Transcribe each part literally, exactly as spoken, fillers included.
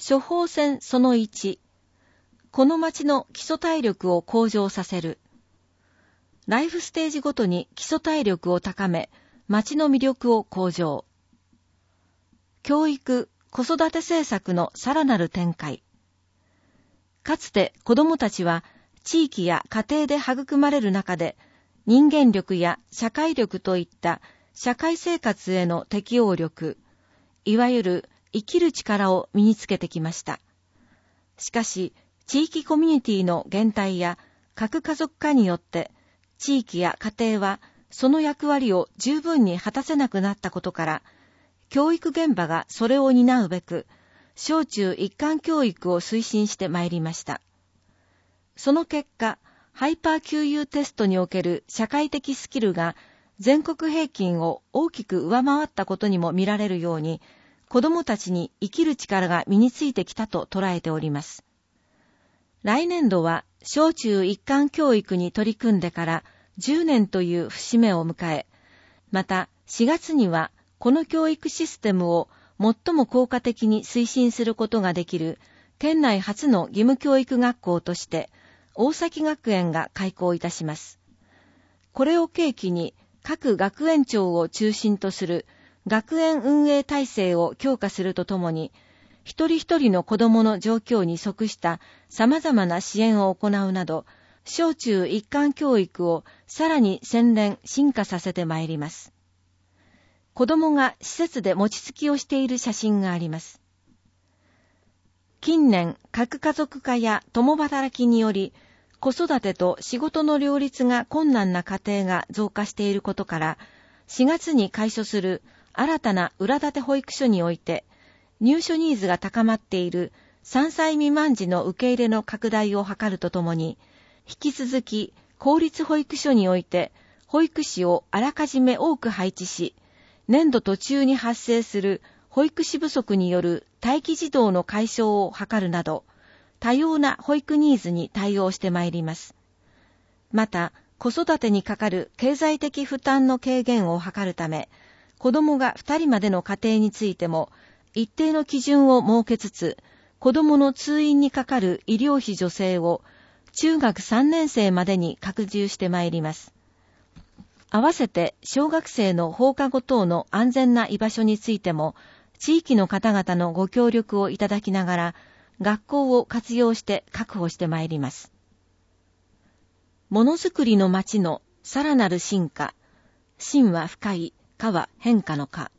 処方箋そのいち、この町の基礎体力を向上させる。ライフステージごとに基礎体力を高め、町の魅力を向上。教育、子育て政策のさらなる展開。かつて子どもたちは地域や家庭で育まれる中で、人間力や社会力といった社会生活への適応力、いわゆる生きる力を身につけてきました。しかし、地域コミュニティの減退や核家族化によって、地域や家庭はその役割を十分に果たせなくなったことから、教育現場がそれを担うべく、小中一貫教育を推進してまいりました。その結果、ハイパー キューユー テストにおける社会的スキルが全国平均を大きく上回ったことにも見られるように、子どもたちに生きる力が身についてきたと捉えております。来年度は小中一貫教育に取り組んでからじゅうねんという節目を迎え、またしがつにはこの教育システムを最も効果的に推進することができる県内初の義務教育学校として大崎学園が開校いたします。これを契機に各学園長を中心とする学園運営体制を強化するとともに、一人一人の子どもの状況に即した様々な支援を行うなど、小中一貫教育をさらに洗練進化させてまいります。子どもが施設で餅つきをしている写真があります。近年、核家族化や共働きにより、子育てと仕事の両立が困難な家庭が増加していることから、しがつに開所する新たな裏立て保育所において、入所ニーズが高まっているさんさい未満児の受け入れの拡大を図るとともに、引き続き公立保育所において保育士をあらかじめ多く配置し、年度途中に発生する保育士不足による待機児童の解消を図るなど、多様な保育ニーズに対応してまいります。また、子育てにかかる経済的負担の軽減を図るため、子どもがふたりまでの家庭についても、一定の基準を設けつつ、子どもの通院にかかる医療費助成を中学さんねん生までに拡充してまいります。合わせて小学生の放課後等の安全な居場所についても、地域の方々のご協力をいただきながら、学校を活用して確保してまいります。ものづくりの街のさらなる進化、進は深い、化は変化の化。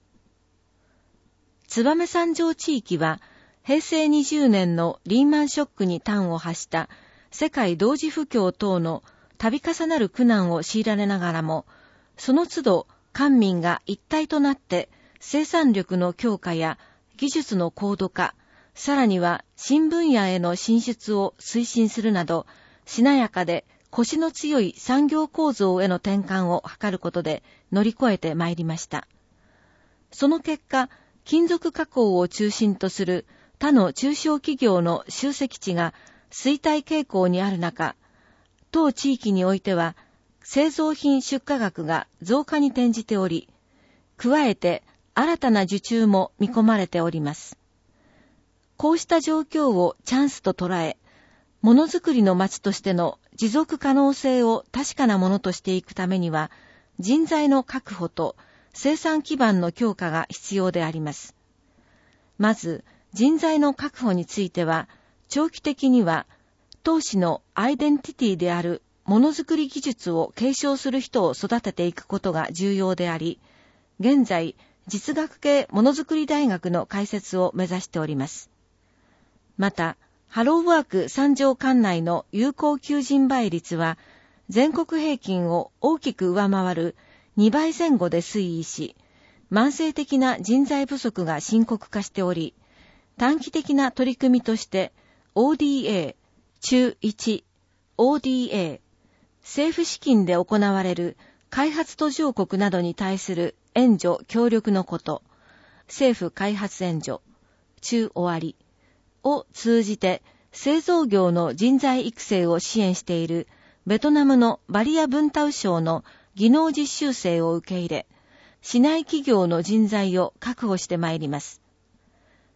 燕三条地域は、へいせいにじゅうねんのリーマンショックに端を発した世界同時不況等の度重なる苦難を強いられながらも、その都度官民が一体となって生産力の強化や技術の高度化、さらには新分野への進出を推進するなど、しなやかで腰の強い産業構造への転換を図ることで乗り越えてまいりました。その結果、金属加工を中心とする他の中小企業の集積地が衰退傾向にある中、当地域においては製造品出荷額が増加に転じており、加えて新たな受注も見込まれております。こうした状況をチャンスと捉え、ものづくりの街としての持続可能性を確かなものとしていくためには、人材の確保と生産基盤の強化が必要であります。まず、人材の確保については、長期的には、当市のアイデンティティであるものづくり技術を継承する人を育てていくことが重要であり、現在、実学系ものづくり大学の開設を目指しております。また、ハローワーク三条管内の有効求人倍率は、全国平均を大きく上回るにばいぜん後で推移し、慢性的な人材不足が深刻化しており、短期的な取り組みとして オーディーエー、中いち、オーディーエー、政府資金で行われる開発途上国などに対する援助協力のこと、政府開発援助、中終わりを通じて製造業の人材育成を支援しているベトナムのバリア・ブンタウ省の技能実習生を受け入れ、市内企業の人材を確保してまいります。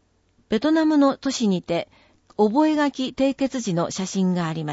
ベトナムの都市にて覚書締結時の写真があります。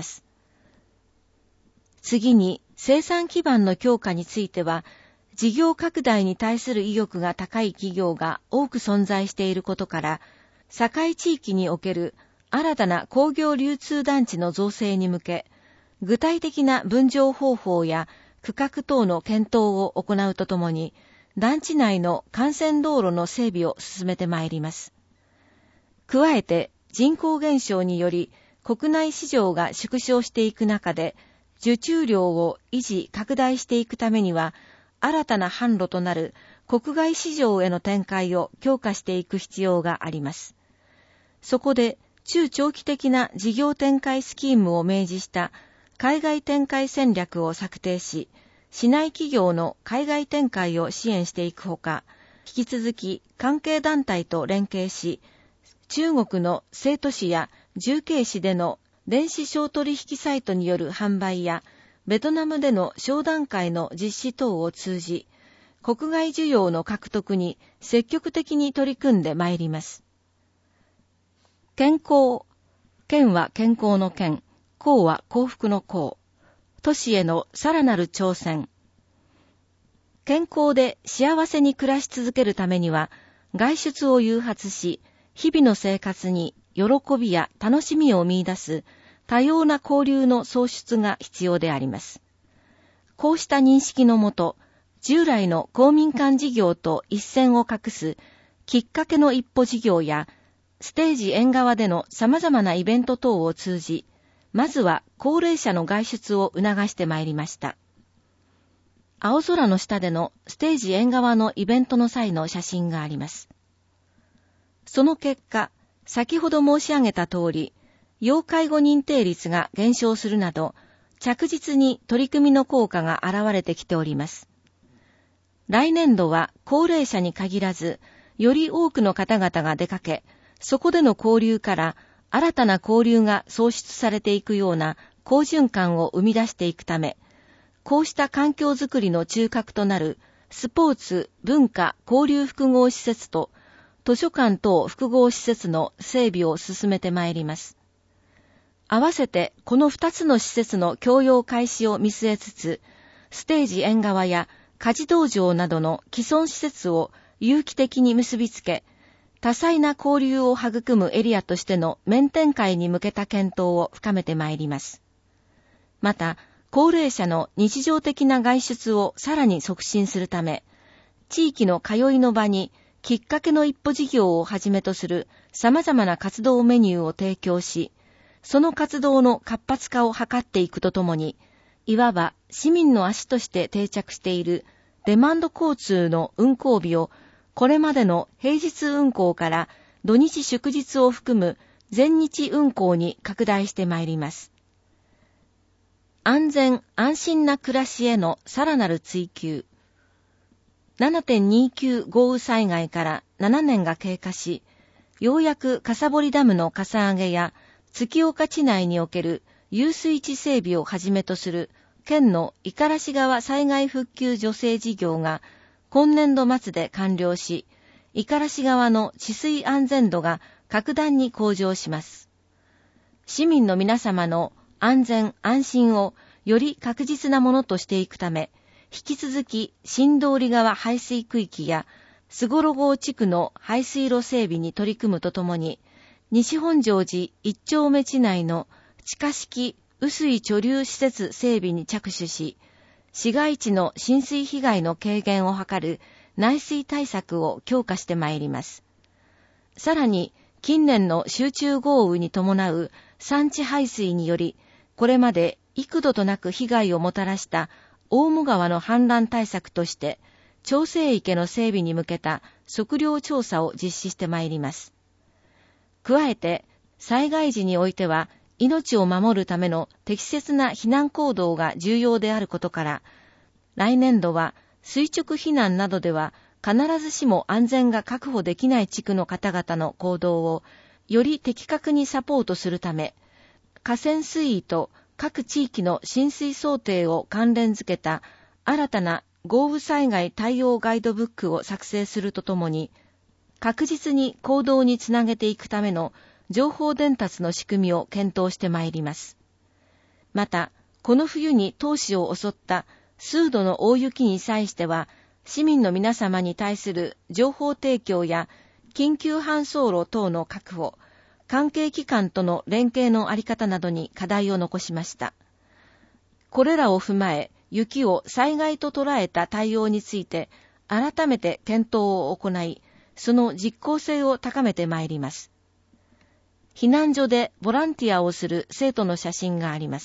次に、生産基盤の強化については、事業拡大に対する意欲が高い企業が多く存在していることから、境地域における新たな工業流通団地の造成に向け、具体的な分譲方法や区画等の検討を行うとともに、団地内の幹線道路の整備を進めてまいります。加えて、人口減少により国内市場が縮小していく中で、受注量を維持拡大していくためには、新たな販路となる国外市場への展開を強化していく必要があります。そこで、中長期的な事業展開スキームを明示した海外展開戦略を策定し、市内企業の海外展開を支援していくほか、引き続き関係団体と連携し、中国の成都市や重慶市での電子商取引サイトによる販売や、ベトナムでの商談会の実施等を通じ、国外需要の獲得に積極的に取り組んでまいります。健康。健は健康の健。幸は幸福の幸。都市へのさらなる挑戦。健康で幸せに暮らし続けるためには、外出を誘発し、日々の生活に喜びや楽しみを見出す多様な交流の創出が必要であります。こうした認識のもと、従来の公民館事業と一線を画すきっかけの一歩事業や、ステージ縁側での様々なイベント等を通じ、まずは高齢者の外出を促してまいりました。青空の下でのステージ縁側のイベントの際の写真があります。その結果、先ほど申し上げた通り、要介護認定率が減少するなど、着実に取り組みの効果が現れてきております。来年度は高齢者に限らず、より多くの方々が出かけ、そこでの交流から新たな交流が創出されていくような好循環を生み出していくため、こうした環境づくりの中核となるスポーツ、文化、交流複合施設と図書館等複合施設の整備を進めてまいります。合わせてこの二つの施設の共用開始を見据えつつ、ステージ縁側や家事道場などの既存施設を有機的に結びつけ、多彩な交流を育むエリアとしての面展開に向けた検討を深めてまいります。また、高齢者の日常的な外出をさらに促進するため、地域の通いの場にきっかけの一歩事業をはじめとする様々な活動メニューを提供し、その活動の活発化を図っていくとともに、いわば市民の足として定着しているデマンド交通の運行日をこれまでの平日運行から土日祝日を含む全日運行に拡大してまいります。安全安心な暮らしへのさらなる追求。ななてんにきゅう 豪雨災害からななねんが経過し、ようやく笠堀ダムのかさ上げや月岡地内における遊水地整備をはじめとする県の五十嵐川災害復旧助成事業が今年度末で完了し、五十嵐川の治水安全度が格段に向上します。市民の皆様の安全安心をより確実なものとしていくため、引き続き新通り川排水区域や菅五郷地区の排水路整備に取り組むとともに、西本庄寺一丁目地内の地下式雨水貯留施設整備に着手し、市街地の浸水被害の軽減を図る内水対策を強化してまいります。さらに、近年の集中豪雨に伴う山地排水により、これまで幾度となく被害をもたらした大茂川の氾濫対策として、調整池の整備に向けた測量調査を実施してまいります。加えて、災害時においては、命を守るための適切な避難行動が重要であることから、来年度は垂直避難などでは必ずしも安全が確保できない地区の方々の行動をより的確にサポートするため、河川水位と各地域の浸水想定を関連づけた新たな豪雨災害対応ガイドブックを作成するとともに、 確実に行動につなげていくための情報伝達の仕組みを検討してまいります。また、この冬に当市を襲った数度の大雪に際しては、市民の皆様に対する情報提供や緊急搬送路等の確保、関係機関との連携のあり方などに課題を残しました。これらを踏まえ、雪を災害と捉えた対応について、改めて検討を行い、その実効性を高めてまいります。避難所でボランティアをする生徒の写真があります。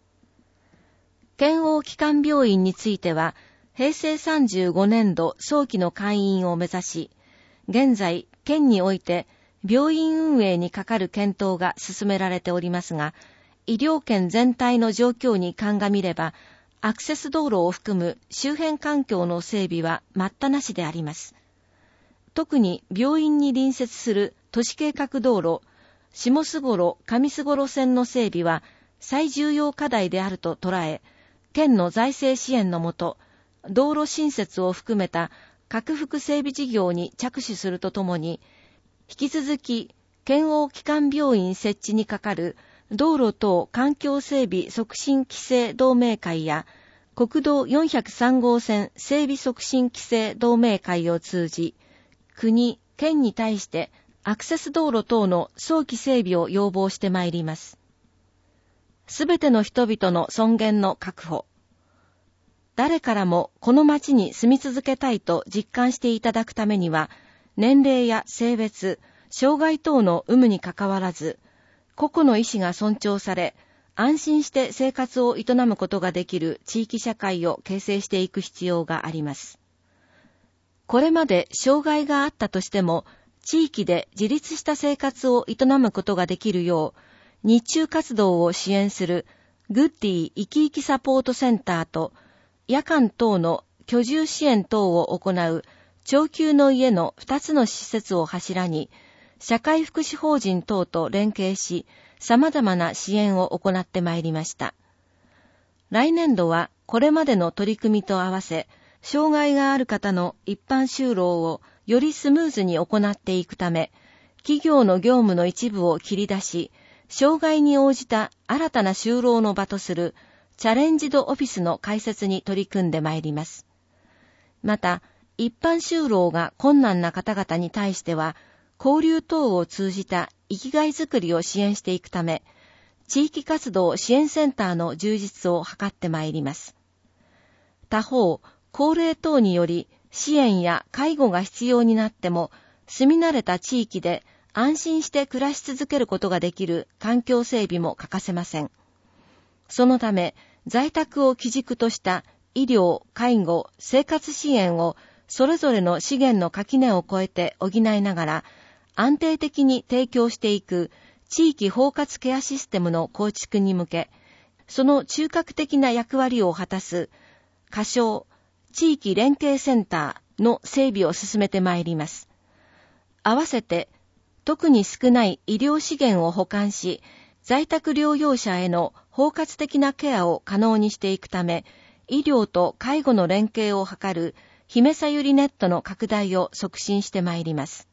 県央基幹病院については、へいせいさんじゅうごねんど早期の開院を目指し、現在、県において病院運営にかかる検討が進められておりますが、医療圏全体の状況に鑑みれば、アクセス道路を含む周辺環境の整備は待ったなしであります。特に病院に隣接する都市計画道路、下須幌上須幌線の整備は最重要課題であると捉え、県の財政支援のもと、道路新設を含めた拡幅整備事業に着手するとともに、引き続き県央基幹病院設置にかかる道路等環境整備促進規制同盟会や国道よんひゃくさんごうせん整備促進規制同盟会を通じ、国、県に対してアクセス道路等の早期整備を要望してまいります。すべての人々の尊厳の確保。誰からもこの町に住み続けたいと実感していただくためには、年齢や性別、障害等の有無にかかわらず、個々の意思が尊重され、安心して生活を営むことができる地域社会を形成していく必要があります。これまで障害があったとしても、地域で自立した生活を営むことができるよう、日中活動を支援するグッディ生き生きサポートセンターと、夜間等の居住支援等を行う長久の家の二つの施設を柱に、社会福祉法人等と連携し、様々な支援を行ってまいりました。来年度はこれまでの取り組みと合わせ、障害がある方の一般就労をよりスムーズに行っていくため、企業の業務の一部を切り出し、障害に応じた新たな就労の場とするチャレンジドオフィスの開設に取り組んでまいります。また、一般就労が困難な方々に対しては、交流等を通じた生きがいづくりを支援していくため、地域活動支援センターの充実を図ってまいります。他方、高齢等により支援や介護が必要になっても、住み慣れた地域で安心して暮らし続けることができる環境整備も欠かせません。そのため、在宅を基軸とした医療、介護、生活支援をそれぞれの資源の垣根を越えて補いながら、安定的に提供していく地域包括ケアシステムの構築に向け、その中核的な役割を果たす、仮称、地域連携センターの整備を進めてまいります。合わせて、特に少ない医療資源を補完し、在宅療養者への包括的なケアを可能にしていくため、医療と介護の連携を図る姫さゆりネットの拡大を促進してまいります。